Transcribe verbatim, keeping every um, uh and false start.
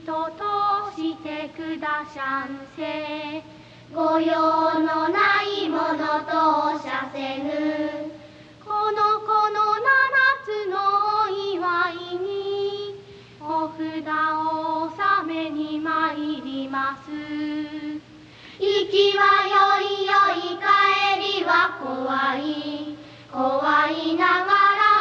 としてくださんせ。 御用のないものとおっしゃせぬ。 この子の七つのお祝いにお札を納めに参ります。 行きはよいよい帰りは怖い、怖いながら